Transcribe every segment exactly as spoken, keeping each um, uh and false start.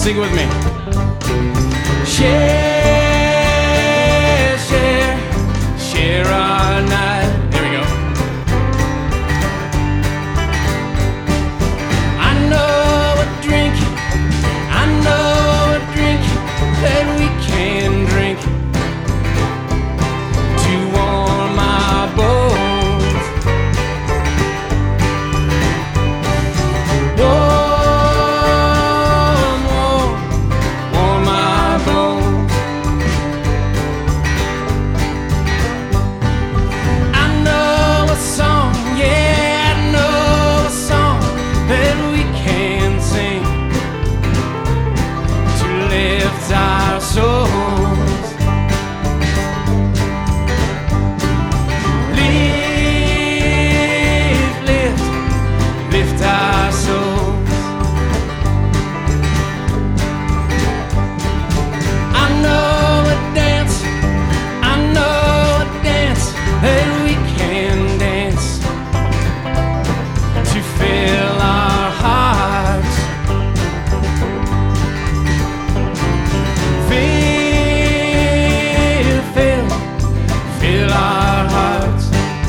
Sing it with me. Share, share, share our night. Here we go. I know a drink, I know a drink that we can drink to warm our bones. Warm, warm, warm our bones. I know a song, yeah, I know a song that we can sing to lift our souls. Lift, lift, lift our souls. I know a dance, I know a dance that we can dance to fill our hearts. Fill, fill, fill our hearts.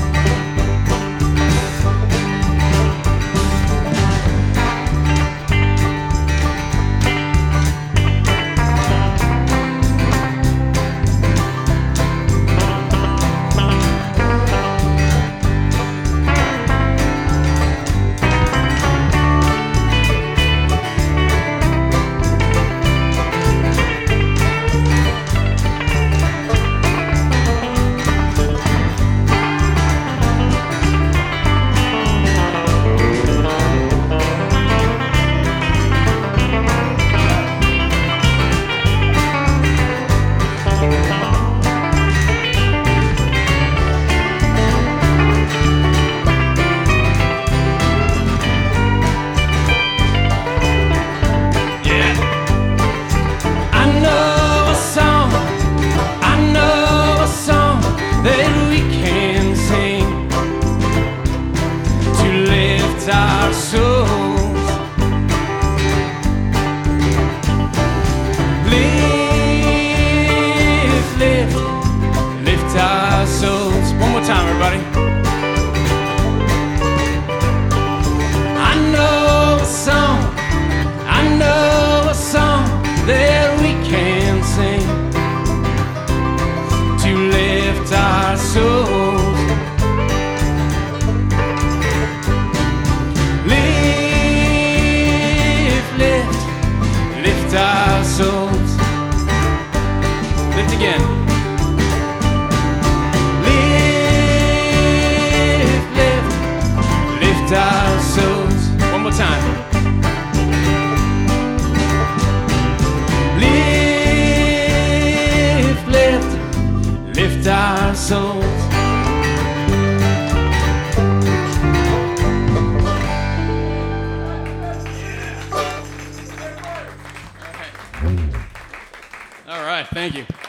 Yeah. I know a song, I know a song that we can sing to lift our souls. Lift, lift, lift our souls. One more time, everybody. I know a song, I know a song that we can sing to lift our souls. Lift, lift, lift our souls. Lift again. Lift, lift, lift our souls. One more time. Lift, lift, lift our souls. All right, thank you.